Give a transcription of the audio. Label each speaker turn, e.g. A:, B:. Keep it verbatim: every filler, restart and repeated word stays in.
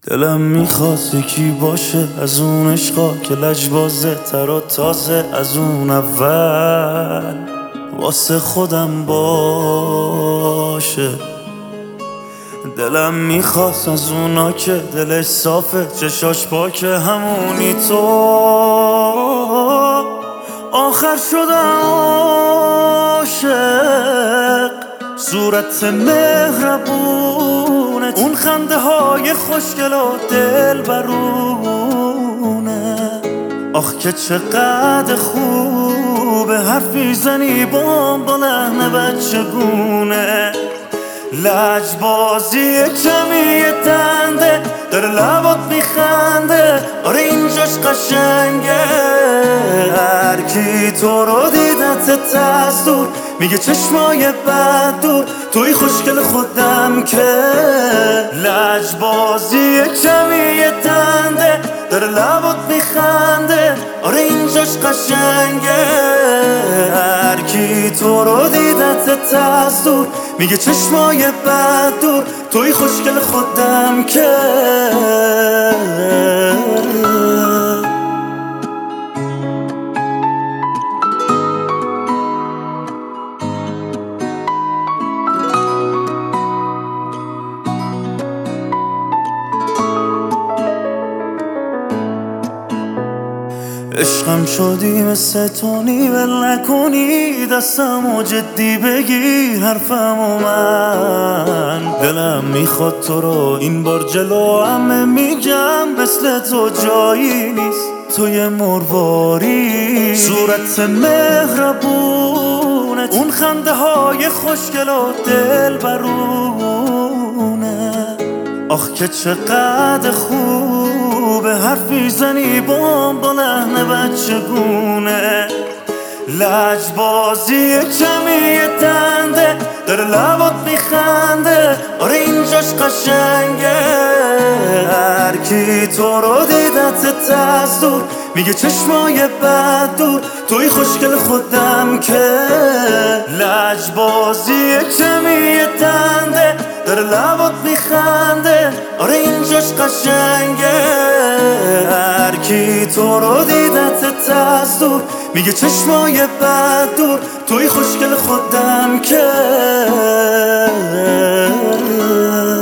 A: دلم میخواد یکی باشه از اون عشقا که لجبازه تر و تازه از اون اول واسه خودم باشه. دلم میخواد از اونا که دلش صافه چشاش پاکه همونی تو آخر شدم عاشق. صورت مهربونت اون خنده های خوشگل و دل برونه، آخ که چقدر خوبه حرفی زنی با با لحن بچگونه. لجبازی کمی دنده داره لبات میخنده، آره اینجاش قشنگه. هر کی تو رو دیدت از دور میگه چشمای بد دور، توی خوشگل خودم که. لجبازی کمی دنده داره لبات میخنده، آره اینجاش قشنگه. هر کی تو رو دیدت از دور میگه چشمای بد دور، توی خوشگل خودم که. عشقم شدی مثل تونی ول نکنی دستم و جدی بگیر حرفم و من. دلم میخواد تو رو این بار جلو همه میگم مثل تو جایی نیست توی مرواری. صورت مهربونت اون خنده های خوشگل و دل برونه، آخ که چقدر خوبه حرفی زنی با با لحن بچگونه. لجبازی کمی دنده داره لبات میخنده، آره اینجاش قشنگه. هر کی تو رو دیدت از دور میگه چشمای بد دور، توی خوشگل خودم که. لجبازی کمی دنده داره لبات میخنده، آره اینجاش قشنگه. هر کی تو رو دیدت از دور میگه چشمای بد دور، توی خوشگل خودم که.